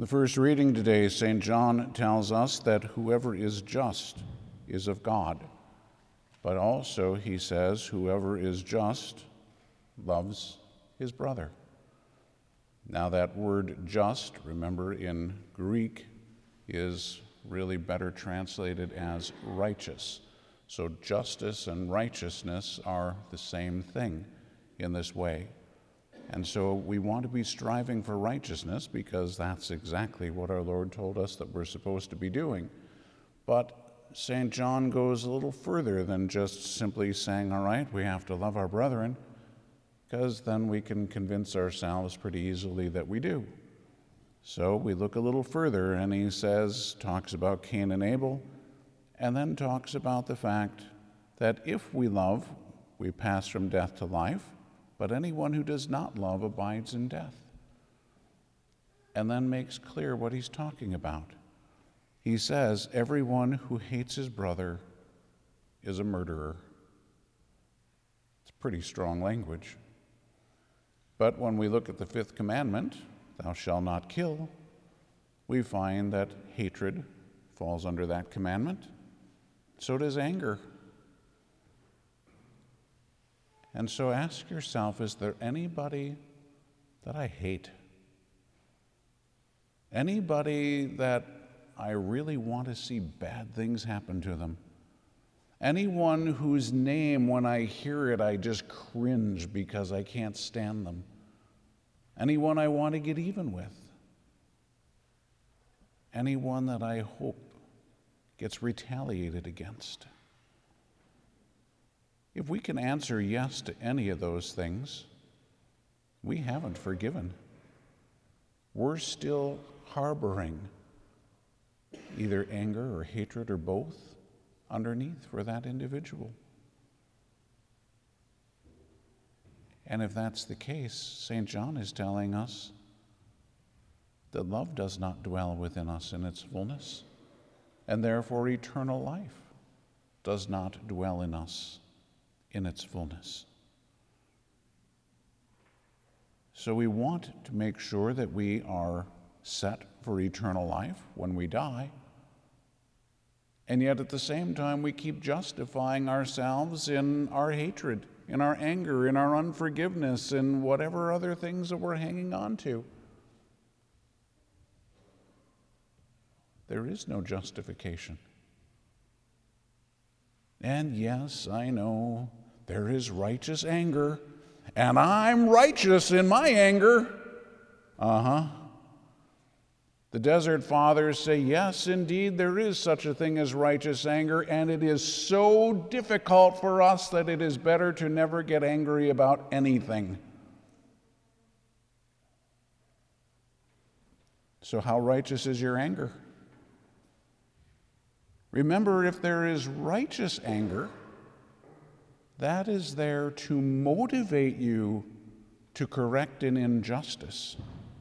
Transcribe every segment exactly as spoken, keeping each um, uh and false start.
The first reading today, Saint John tells us that whoever is just is of God. But also, he says, whoever is just loves his brother. Now, that word just, remember, in Greek is really better translated as righteous. So justice and righteousness are the same thing in this way. And so we want to be striving for righteousness because that's exactly what our Lord told us that we're supposed to be doing. But Saint John goes a little further than just simply saying, all right, we have to love our brethren, because then we can convince ourselves pretty easily that we do. So we look a little further, and he says, talks about Cain and Abel, and then talks about the fact that if we love, we pass from death to life, but anyone who does not love abides in death. And then makes clear what he's talking about. He says, everyone who hates his brother is a murderer. It's pretty strong language. But when we look at the fifth commandment, thou shalt not kill, we find that hatred falls under that commandment. So does anger. And so ask yourself, is there anybody that I hate? Anybody that I really want to see bad things happen to them? Anyone whose name, when I hear it, I just cringe because I can't stand them? Anyone I want to get even with? Anyone that I hope gets retaliated against? If we can answer yes to any of those things, we haven't forgiven. We're still harboring either anger or hatred or both underneath for that individual. And if that's the case, Saint John is telling us that love does not dwell within us in its fullness, and therefore eternal life does not dwell in us in its fullness. So we want to make sure that we are set for eternal life when we die, and yet at the same time we keep justifying ourselves in our hatred, in our anger, in our unforgiveness, in whatever other things that we're hanging on to. There is no justification. And yes, I know there is righteous anger, and I'm righteous in my anger. Uh-huh. The Desert Fathers say, yes, indeed, there is such a thing as righteous anger, and it is so difficult for us that it is better to never get angry about anything. So how righteous is your anger? Remember, if there is righteous anger, that is there to motivate you to correct an injustice.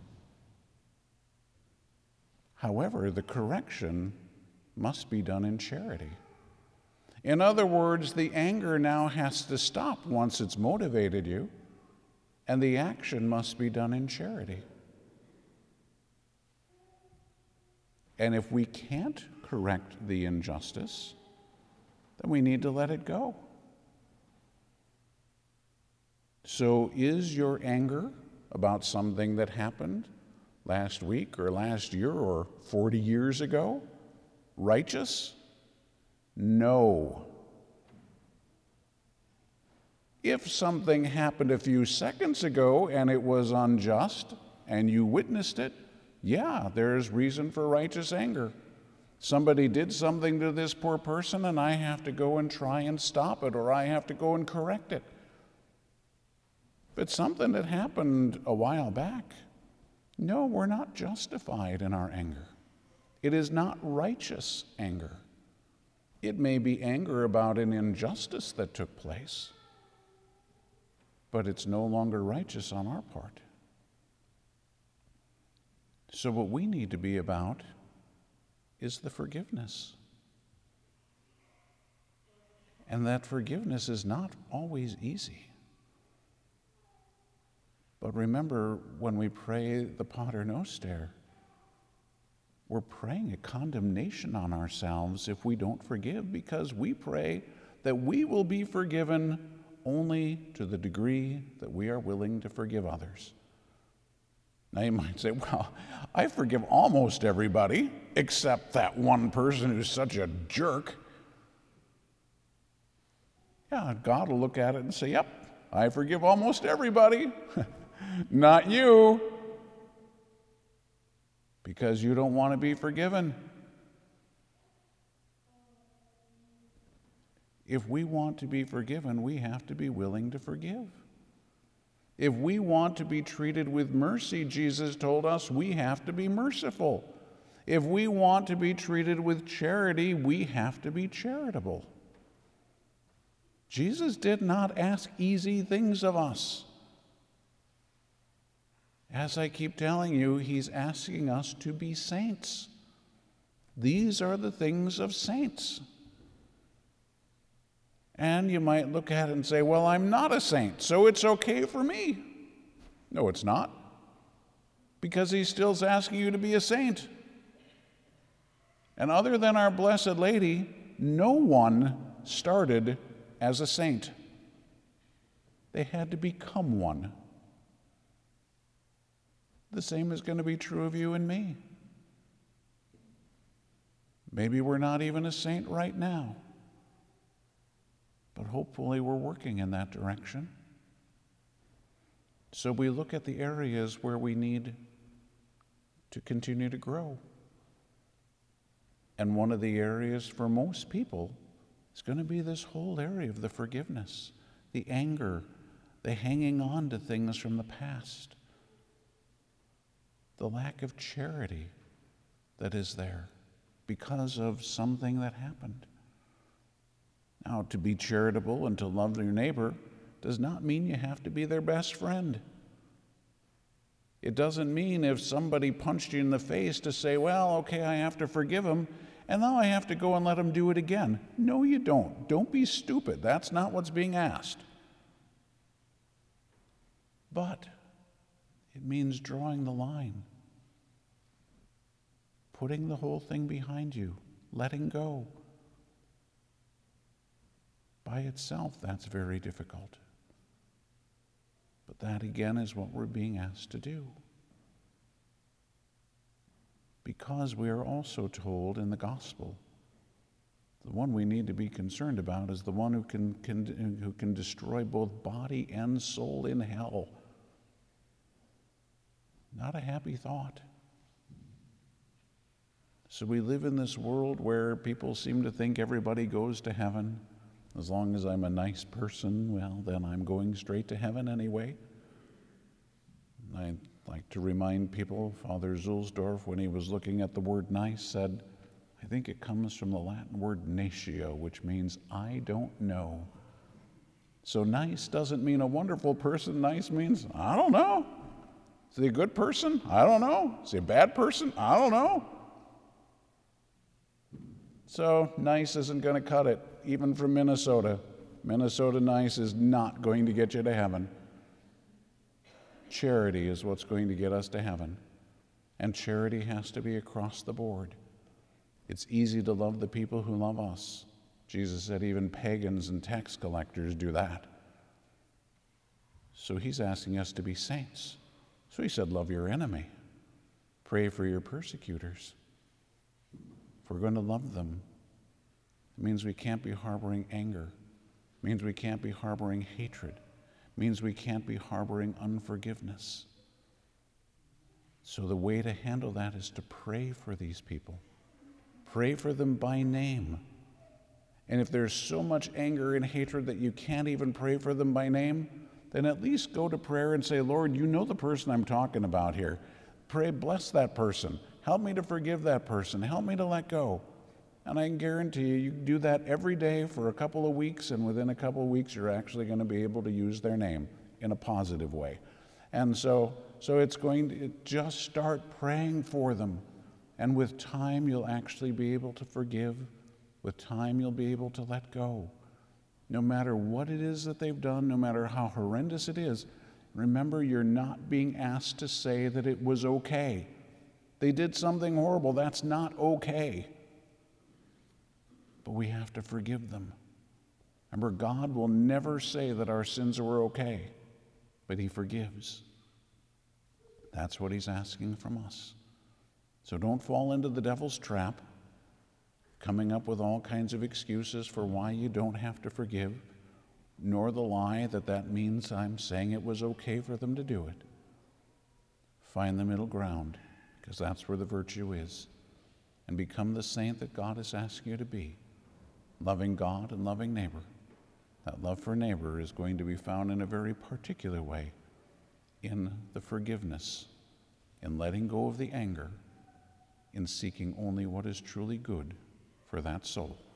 However, the correction must be done in charity. In other words, the anger now has to stop once it's motivated you, and the action must be done in charity. And if we can't correct the injustice, then we need to let it go. So is your anger about something that happened last week or last year or forty years ago righteous? No. If something happened a few seconds ago and it was unjust and you witnessed it, yeah, there's reason for righteous anger. Somebody did something to this poor person and I have to go and try and stop it, or I have to go and correct it. But something that happened a while back, no, we're not justified in our anger. It is not righteous anger. It may be anger about an injustice that took place, but it's no longer righteous on our part. So what we need to be about is the forgiveness. And that forgiveness is not always easy. But remember, when we pray the Pater Noster, we're praying a condemnation on ourselves if we don't forgive, because we pray that we will be forgiven only to the degree that we are willing to forgive others. Now you might say, well, I forgive almost everybody except that one person who's such a jerk. Yeah, God will look at it and say, yep, I forgive almost everybody. Not you. Because you don't want to be forgiven. If we want to be forgiven, we have to be willing to forgive. If we want to be treated with mercy, Jesus told us, we have to be merciful. If we want to be treated with charity, we have to be charitable. Jesus did not ask easy things of us. As I keep telling you, he's asking us to be saints. These are the things of saints. And you might look at it and say, well, I'm not a saint, so it's okay for me. No, it's not. Because he's still asking you to be a saint. And other than our Blessed Lady, no one started as a saint. They had to become one. The same is going to be true of you and me. Maybe we're not even a saint right now. But hopefully we're working in that direction. So we look at the areas where we need to continue to grow. And one of the areas for most people is going to be this whole area of the forgiveness, the anger, the hanging on to things from the past, the lack of charity that is there because of something that happened. Now, to be charitable and to love your neighbor does not mean you have to be their best friend. It doesn't mean if somebody punched you in the face to say, well, okay, I have to forgive him, and now I have to go and let him do it again. No, you don't. Don't be stupid. That's not what's being asked. But it means drawing the line, putting the whole thing behind you, letting go. By itself, that's very difficult. But that, again, is what we're being asked to do. Because we are also told in the gospel, the one we need to be concerned about is the one who can, can, who can destroy both body and soul in hell. Not a happy thought. So we live in this world where people seem to think everybody goes to heaven. As long as I'm a nice person, well, then I'm going straight to heaven anyway. I'd like to remind people, Father Zulsdorf, when he was looking at the word nice, said, I think it comes from the Latin word natio, which means I don't know. So nice doesn't mean a wonderful person. Nice means, I don't know. Is he a good person? I don't know. Is he a bad person? I don't know. So nice isn't going to cut it, even from Minnesota. Minnesota nice is not going to get you to heaven. Charity is what's going to get us to heaven. And charity has to be across the board. It's easy to love the people who love us. Jesus said even pagans and tax collectors do that. So he's asking us to be saints. So he said, love your enemy. Pray for your persecutors. If we're going to love them, it means we can't be harboring anger. It means we can't be harboring hatred. It means we can't be harboring unforgiveness. So the way to handle that is to pray for these people. Pray for them by name. And if there's so much anger and hatred that you can't even pray for them by name, then at least go to prayer and say, Lord, you know the person I'm talking about here. Pray, bless that person. Help me to forgive that person. Help me to let go. And I can guarantee you, you do that every day for a couple of weeks, and within a couple of weeks, you're actually going to be able to use their name in a positive way. And so, so it's going to just start praying for them. And with time, you'll actually be able to forgive. With time, you'll be able to let go. No matter what it is that they've done, no matter how horrendous it is, remember, you're not being asked to say that it was okay. They did something horrible. That's not okay. But we have to forgive them. Remember, God will never say that our sins are okay, but he forgives. That's what he's asking from us. So don't fall into the devil's trap, coming up with all kinds of excuses for why you don't have to forgive, nor the lie that that means I'm saying it was okay for them to do it. Find the middle ground, because that's where the virtue is, and become the saint that God has asked you to be, loving God and loving neighbor. That love for neighbor is going to be found in a very particular way, in the forgiveness, in letting go of the anger, in seeking only what is truly good for that soul.